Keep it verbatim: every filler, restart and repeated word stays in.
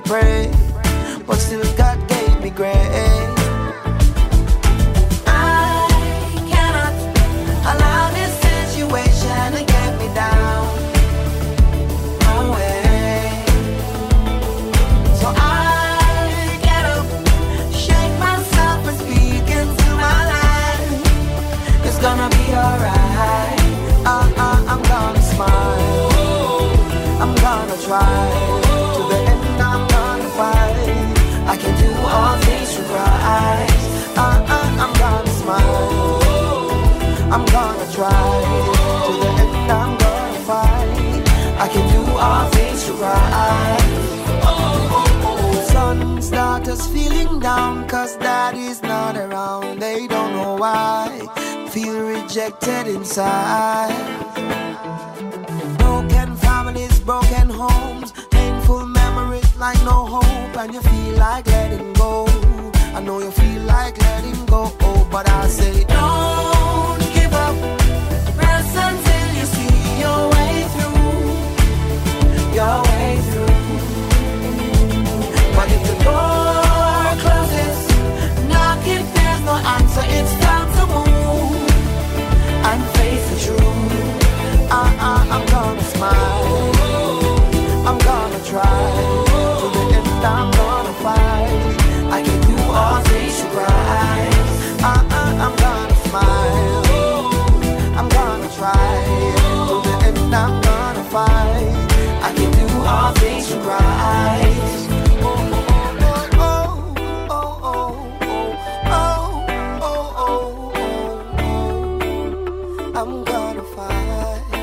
pray, but still God gave me grace. Allow this situation to get me down my way. So I get up, shake myself and speak into my life. It's gonna be alright. uh, uh, I'm gonna smile, I'm gonna try. To the end I'm gonna fight. I can do all things through Christ. uh, uh, I'm gonna smile, I'm gonna try. To the end I'm gonna fight. I can do all things through Christ. Son starters feeling down cause daddy's not around. They don't know why, feel rejected inside. Broken families, broken homes, painful memories like no hope. And you feel like letting go. I know you feel like letting go, oh, but I say don't give up. Press until you see your way through, your way through. But if the door closes, knock if there's no answer. It's time to move and face the truth. uh, uh, I'm gonna smile, I'm gonna try. To the end I'm gonna fight. I can do all things through Christ. uh, uh, I'm gonna smile, I'm gonna try. To the end I'm gonna fight. I can do all things through Christ. I'm gonna fight.